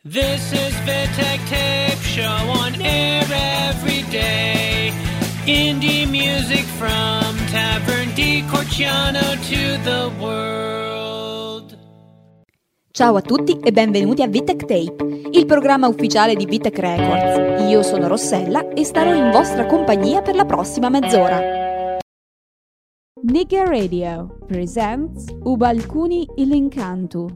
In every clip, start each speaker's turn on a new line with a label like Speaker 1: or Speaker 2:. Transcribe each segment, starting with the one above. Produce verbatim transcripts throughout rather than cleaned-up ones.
Speaker 1: This is Vitek Tape Show on air every day. Indie music from Tavern di Corciano to the world.
Speaker 2: Ciao a tutti e benvenuti a Vitek Tape, il programma ufficiale di Vitek Records. Io sono Rossella e starò in vostra compagnia per la prossima mezz'ora. Nigga Radio presents Ubalcuni il Incanto.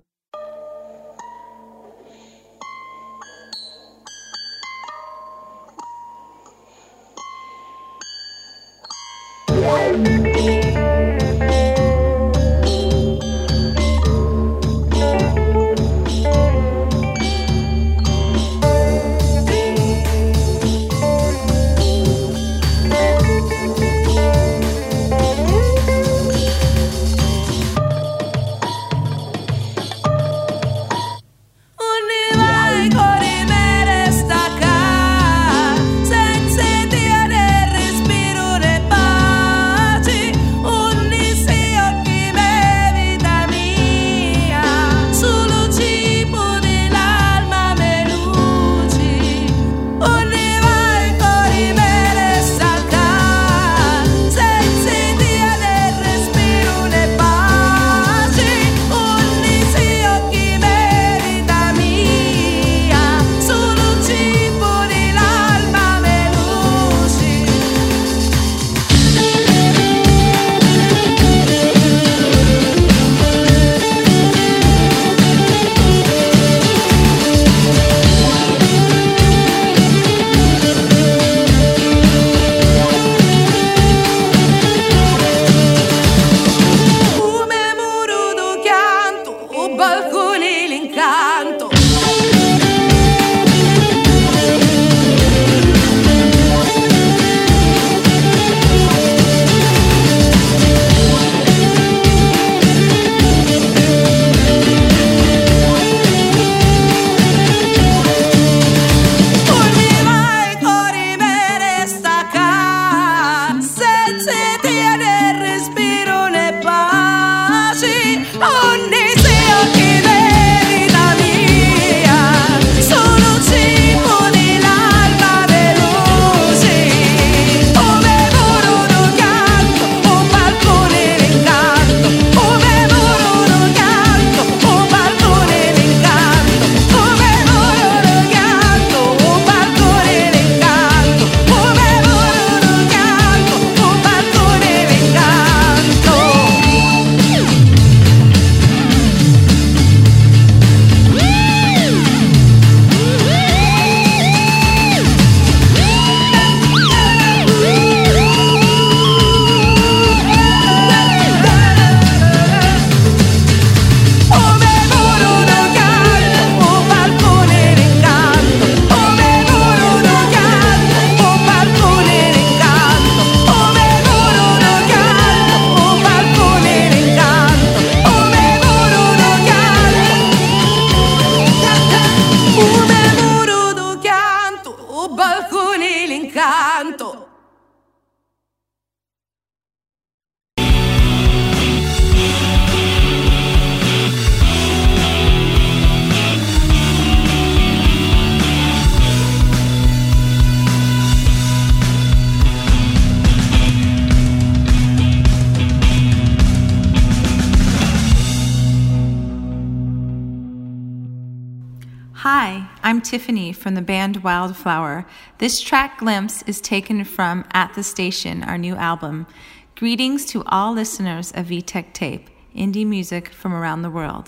Speaker 3: Hi, I'm Tiffany from the band Wildflower. This track Glimpse is taken from At the Station, our new album. Greetings to all listeners of Vitek Tape, indie music from around the world.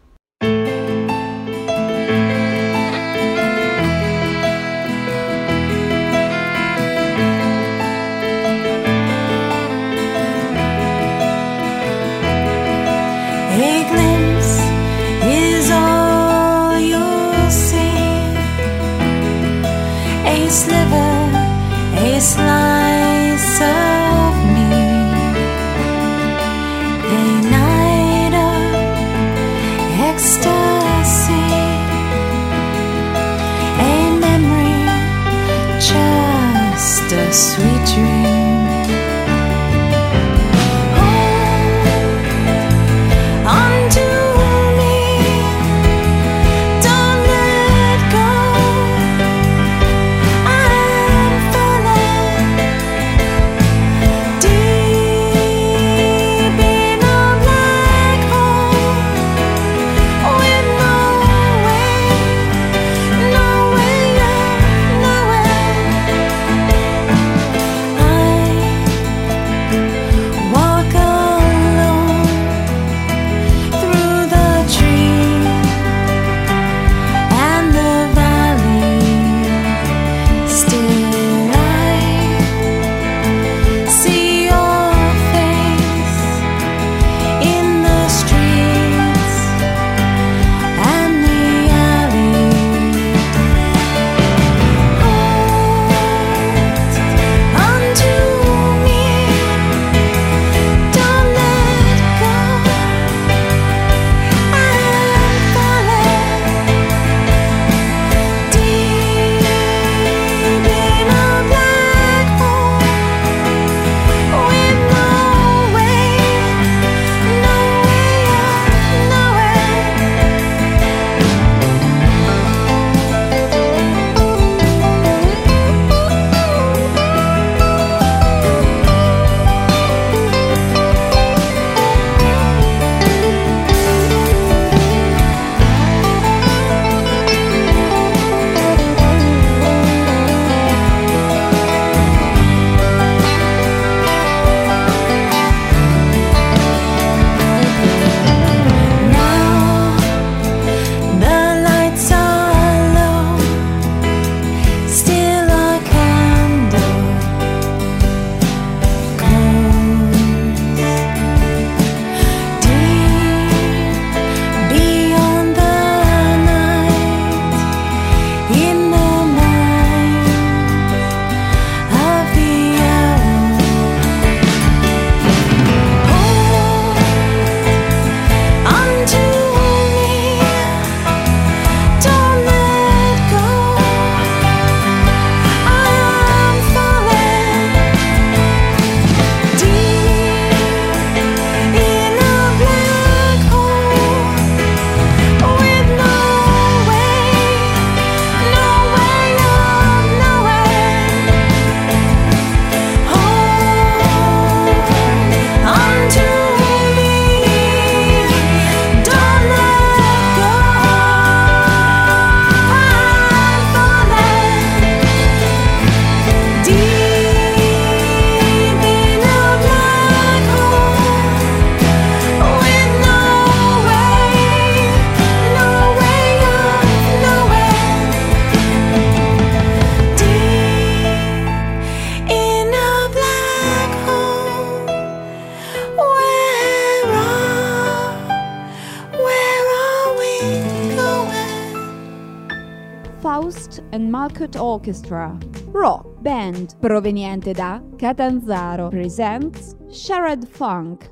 Speaker 4: A glimpse is all you'll see, a sliver, a slice of me, a night of
Speaker 2: Faust and Malkut Orchestra, rock band proveniente da Catanzaro, presents Shared Funk.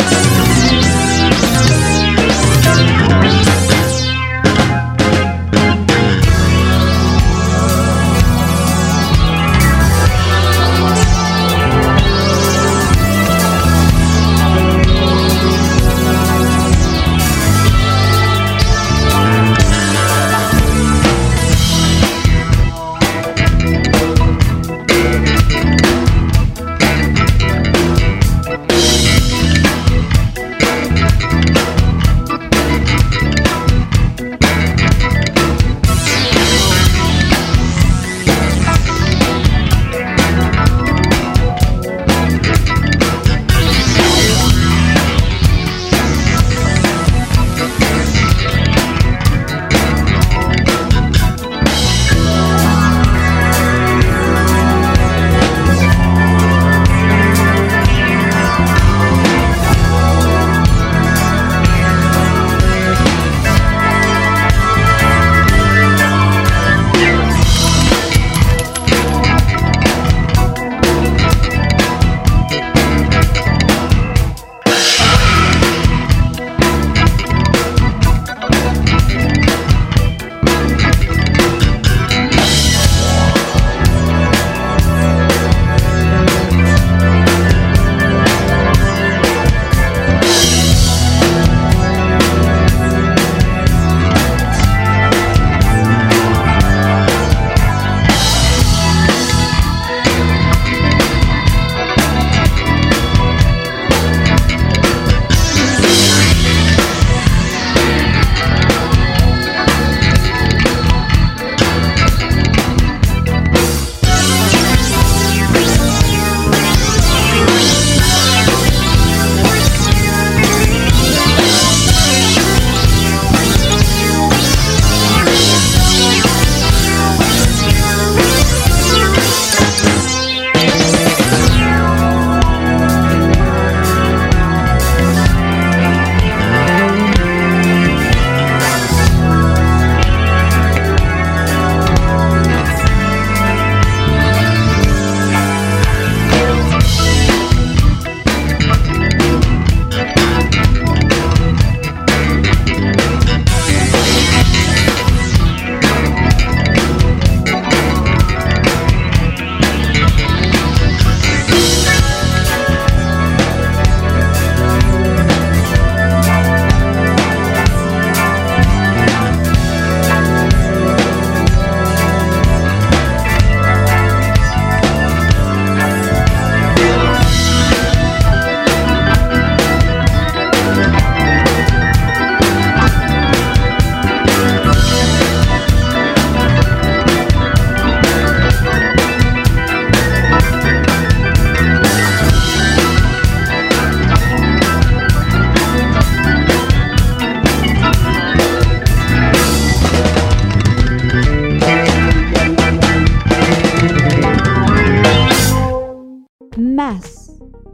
Speaker 2: Mass.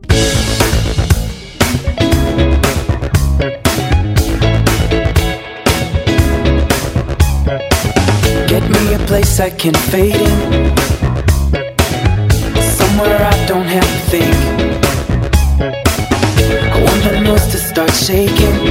Speaker 5: Get me a place I can fade in, somewhere I don't have to think. I want the nose to start shaking,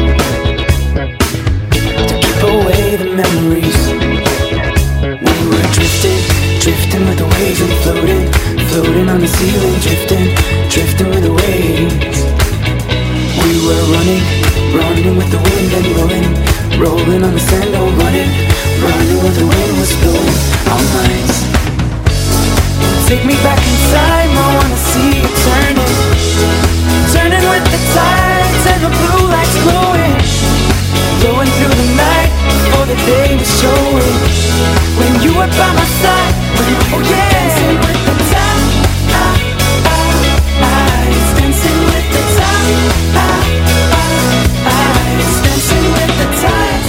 Speaker 5: to keep away the memories. We were drifting, drifting with the waves and floating, floating on the ceiling, drifting, drifting with the waves. We were running, running with the wind and rolling, rolling on the sand, oh running, running where the wind was blowing our minds. Take me back in time, I wanna see you turning, turning with the tides and the blue lights glowing, glowing through the night before the day was showing. When you were by my side, when, oh yeah, dancing with the time, ah, ah, eyes, dancing with the time, ah, ah, eyes, dancing with the time.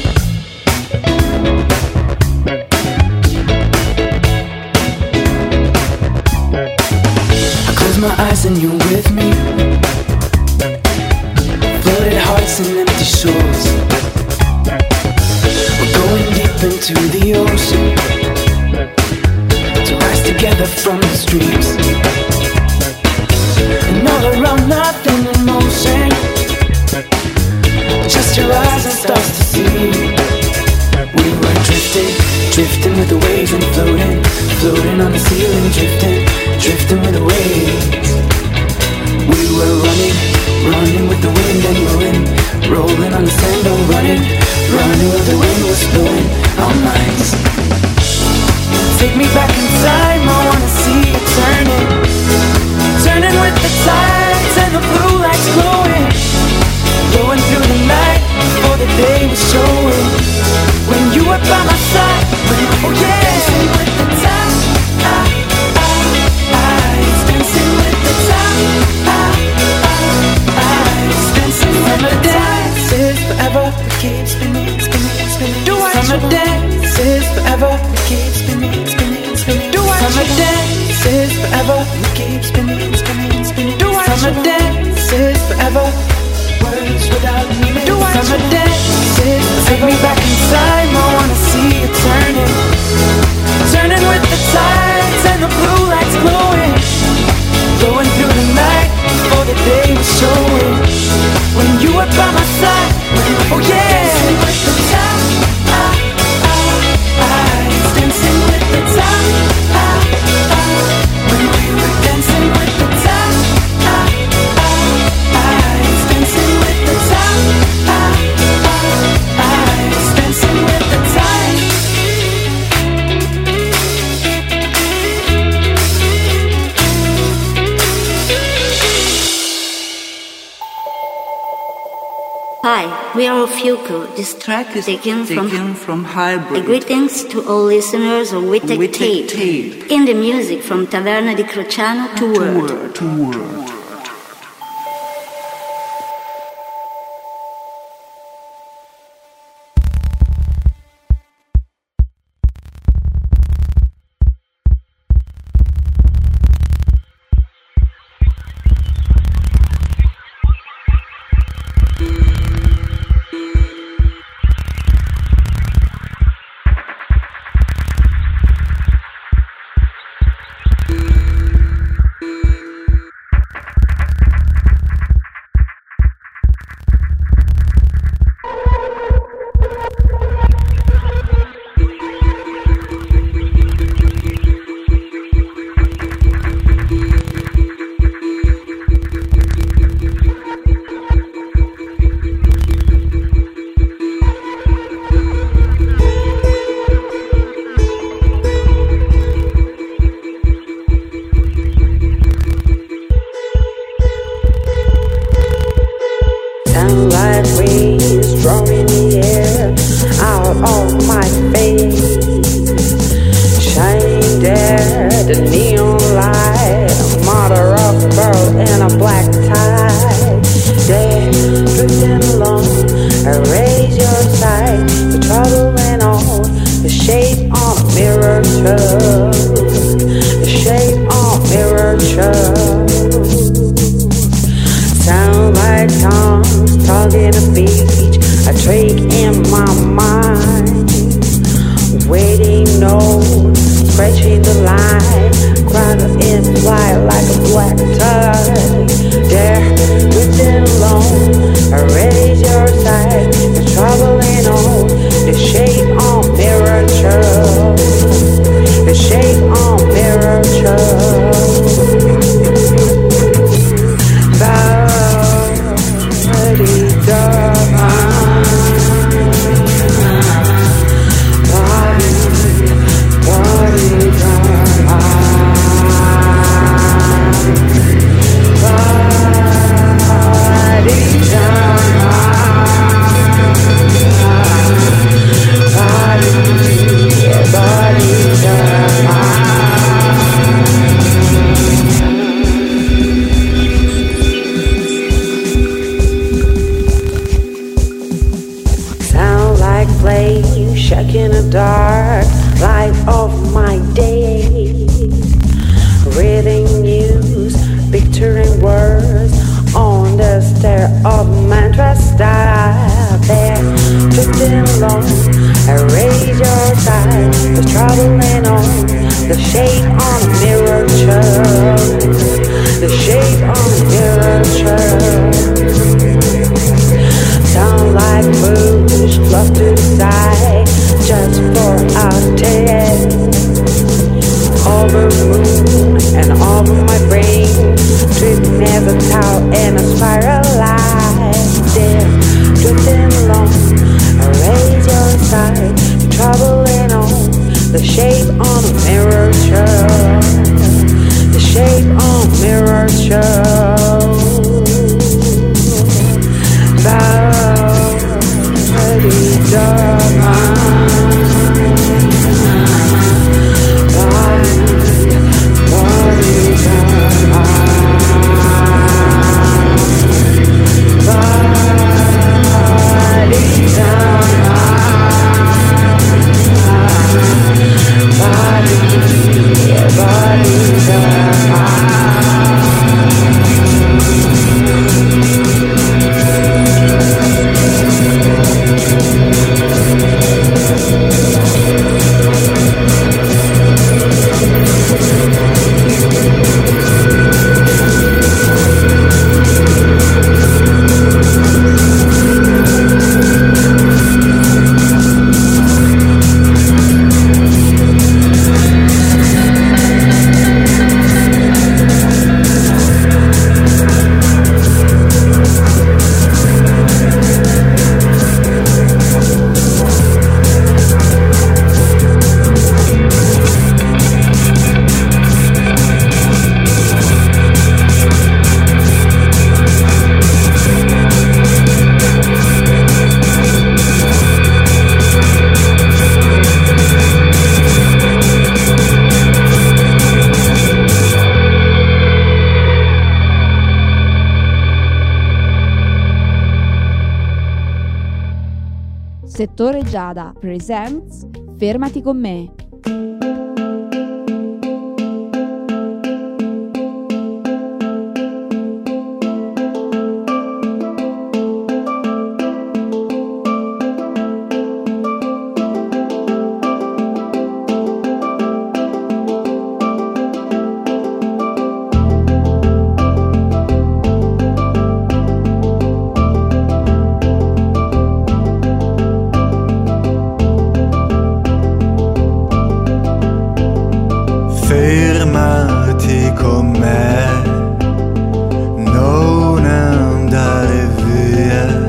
Speaker 5: I close my eyes and you're with me, floated hearts and empty shores. We're going deep up into the ocean, to rise together from the streets. And all around nothing in motion, just your eyes and stars to see. We were drifting, drifting with the waves and floating, floating on the ceiling, drifting, drifting with the waves. We were running, running with the wind and rolling, rolling on the sand, oh running, running where the wind was blowing our minds. Take me back in time, I wanna see you turning, turning with the tides and the blue lights glowing, glowing through the night before the day was showing. When you were by my side, oh yeah, dancing with the time, ah, ah, eyes, dancing with the time, ah, ah, eyes, dancing with the dances forever, we keep spinning, spinning, spinning. Do I summer dances forever, we keep spinning, spinning, spinning. Do I summer dances forever, we keep spinning, spinning, spinning. Do I summer dances forever, words without meaning. Do I summer dances forever. Take me back in time, I wanna see you turning, turning with the tides and the blue lights glowing, glowing through the night before the day was showing. When you were by my side, oh yeah, dancing with the time, ah, ah, eyes, dancing with the time, ah, ah, when we were dancing with the time, ah, ah, eyes, dancing with the time, ah, ah, eyes, dancing with the time.
Speaker 6: Hi, we are Ofiuco. This track is taken, taken from, from Hybrid. Greetings to all listeners of Wittek Tape. Tape. In the music from Taverna di Crociano to Word. To Word.
Speaker 7: Mantra style there, drifting along. I raise your was traveling on the shape on a miniature, the shape on a miniature. Sound like birds fluff to the side just for our taste. Over the moon and over my brain, drifting as a towel in a spiral line. There, drifting along, raise your side, traveling on the shape on a miniature, the shape on a miniature.
Speaker 2: Settore Giada presents Fermati con me.
Speaker 8: Fermati con me, non andare via.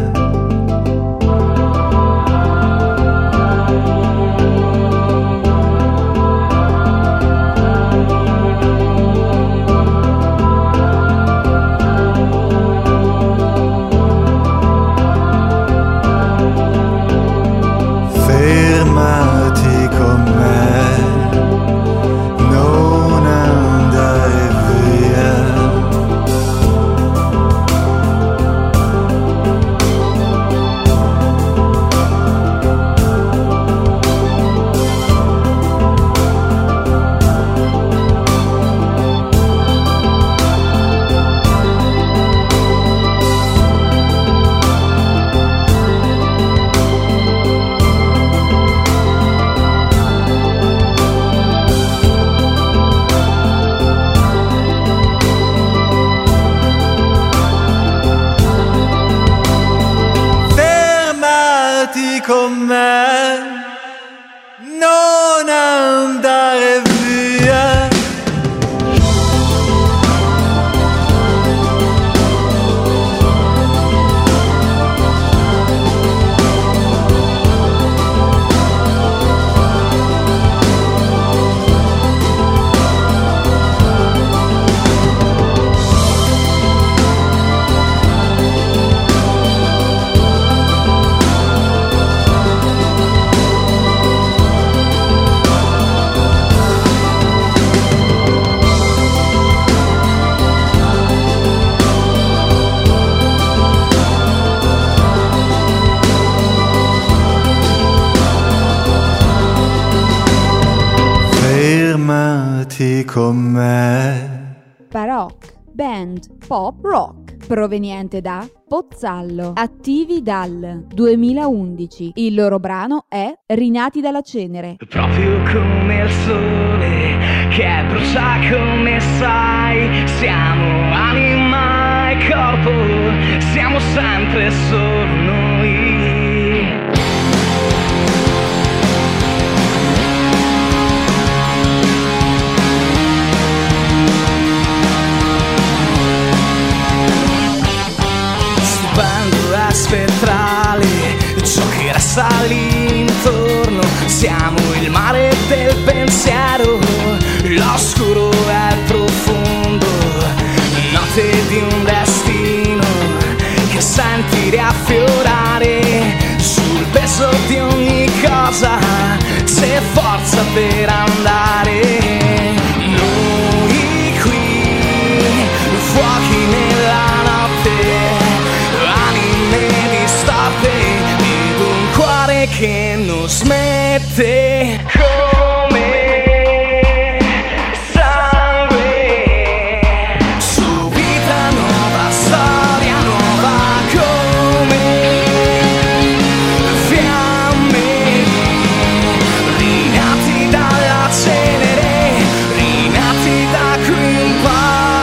Speaker 8: Fermati con me, non andare via. Fermati con me, non andare via. Fermati con me.
Speaker 2: Baroque, band, pop, rock. proveniente da Pozzallo, attivi dal duemilaundici. Il loro brano è Rinati dalla cenere.
Speaker 9: Proprio come il sole che brucia come sai, siamo anima e corpo, siamo sempre solo noi. Spettrale, ciò che resta lì intorno, siamo il mare del pensiero, l'oscuro e il profondo, notte di un destino che senti riaffiorare sul peso di ogni cosa, c'è forza per andare. Noi qui, fuochi nella notte, ed un cuore che non smette come sangue, su vita nuova, storia nuova come fiamme, rinati dalla cenere, rinati da qui in poi.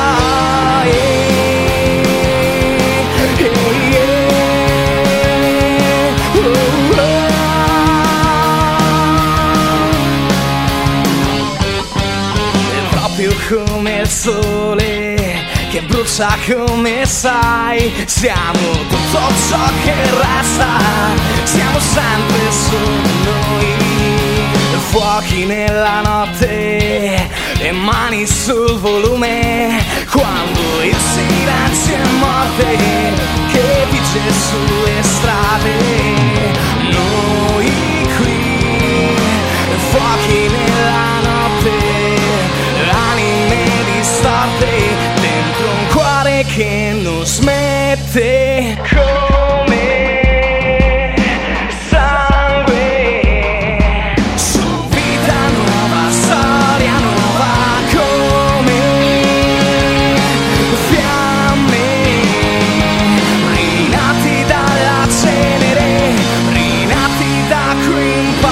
Speaker 9: Come il sole che brucia come sai, siamo tutto ciò che resta, siamo sempre solo noi. Fuochi nella notte, le mani sul volume, quando il silenzio è morte che vige sulle strade. Noi qui, fuochi nella notte, dentro un cuore che non smette come sangue, su vita nuova, storia nuova come fiamme, rinati dalla cenere, rinati da qui in poi.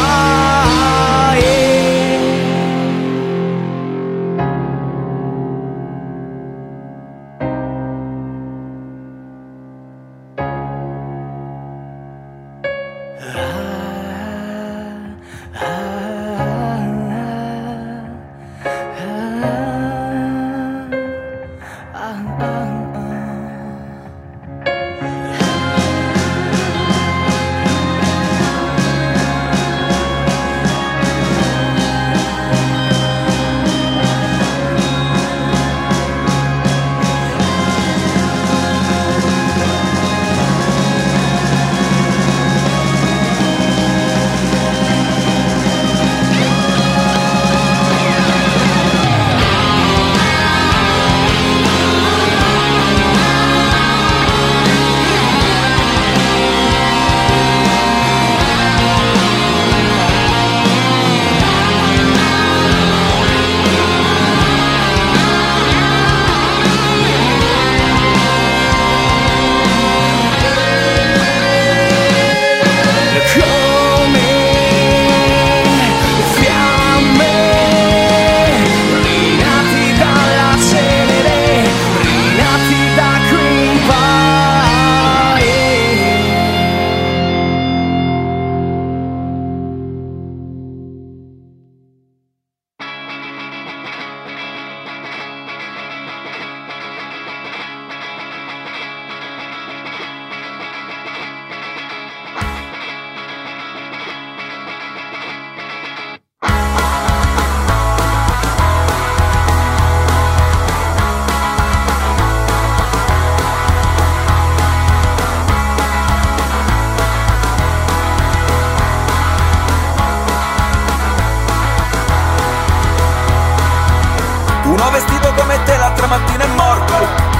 Speaker 10: Uno vestito come te l'altra mattina è morto,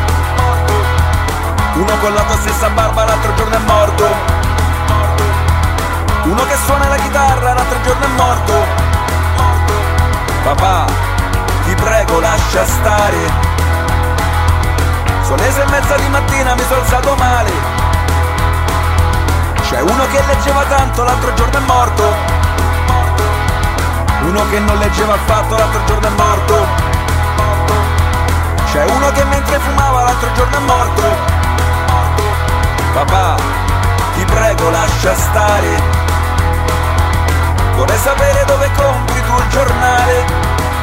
Speaker 10: uno con la tua stessa barba l'altro giorno è morto, uno che suona la chitarra l'altro giorno è morto. Papà, ti prego lascia stare, sono le sei e mezza di mattina mi sono alzato male. C'è uno che leggeva tanto, l'altro giorno è morto. Uno che non leggeva affatto, l'altro giorno è morto. C'è uno che mentre fumava, l'altro giorno è morto. Papà, ti prego lascia stare. Vorrei sapere dove compri tu il giornale.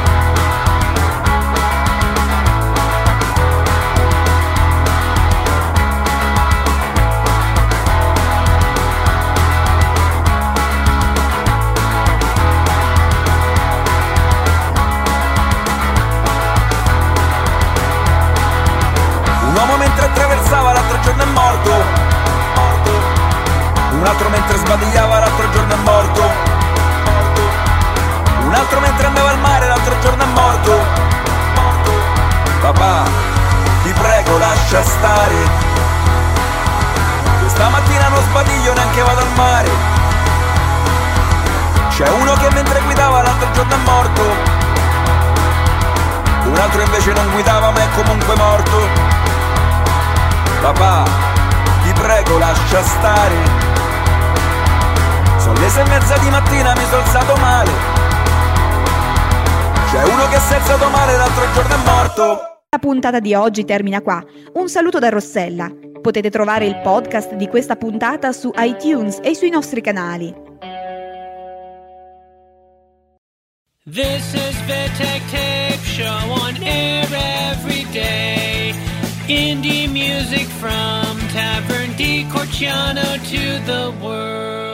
Speaker 10: Un uomo mentre attraversava, l'altro giorno è morto. Un altro mentre sbadigliava, l'altro giorno è morto. Un altro mentre andava al mare, l'altro giorno è morto. Papà, ti prego lascia stare. Questa mattina non sbadiglio, neanche vado al mare. C'è uno che mentre guidava, l'altro giorno è morto. Un altro invece non guidava ma è comunque morto. Papà, ti prego lascia stare. Sono le sei e mezza di mattina, mi sono alzato male. C'è uno che si è alzato male, l'altro giorno è morto.
Speaker 2: La puntata di oggi termina qua. Un saluto da Rossella. Potete trovare il podcast di questa puntata su iTunes e sui nostri canali.
Speaker 1: This is Vitek Tape Show on air every day. Indie music from Tavern di Corciano to the world.